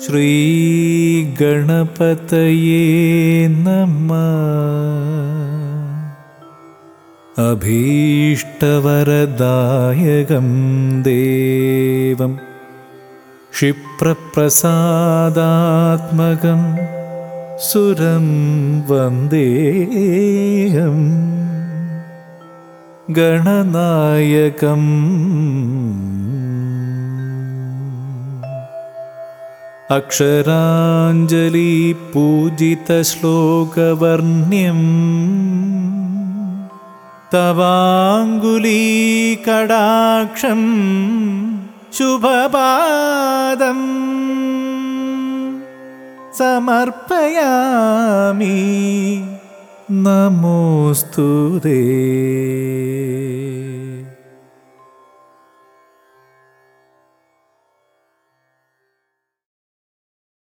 ശ്രീഗണപതയേ നമഃ. അഭീഷ്ടവരദായകം ദേവം ക്ഷിപ്രപ്രസാദാത്മകം സുരം വന്ദേഹം ഗണനായകം. അക്ഷരാഞ്ജലി പൂജിത ശ്ലോകവർണ്യം തവാംഗുലീകടാക്ഷം ശുഭപാദം സമർപ്പയാമി. നമോസ്തുതേ.